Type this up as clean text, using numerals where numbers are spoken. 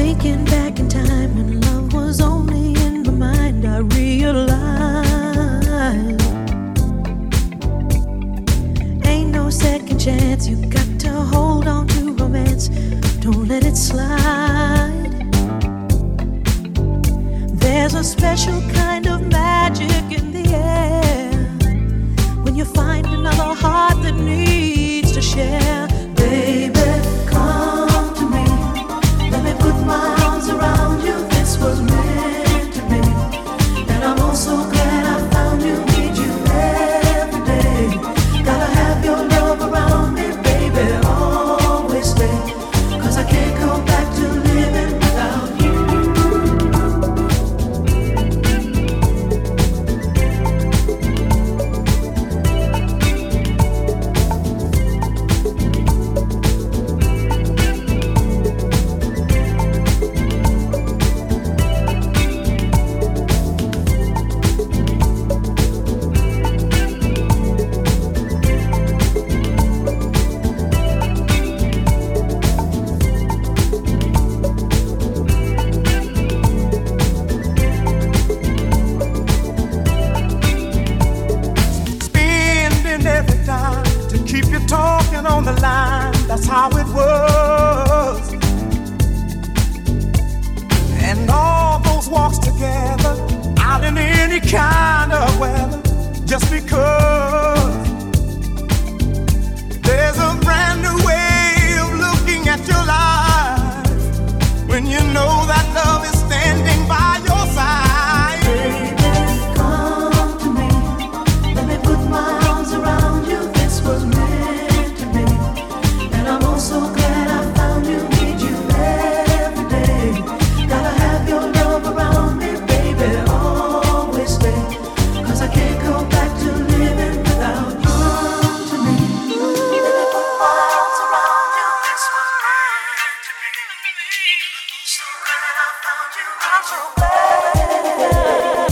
Thinking back in time when love was only in my mind, I realized ain't no second chance. You got to hold on to romance. Don't let it slide. There's a special kind of magic in the air when you find another heart that needs to share. Baby, come to me. Let me put my arms around you. This was meant to be. And I'm also glad I found you. Need you every day. Gotta have your love around me, baby. Always stay. 'Cause I can't go back to living without you. On the line, that's how it was. And all those walks together, out in any kind of weather, just because there's a brand new way of looking at your life when you know that love is standing by your side. Baby, come to me. Let me put my arms around you. This was meant to be. And I'm also glad I found you. Need you every day. Gotta have your love around me, baby. Always stay. 'Cause I can't go back to living without you. Come to me. Let me put my arms around you. This was meant to be. So glad I found you. I'm so glad.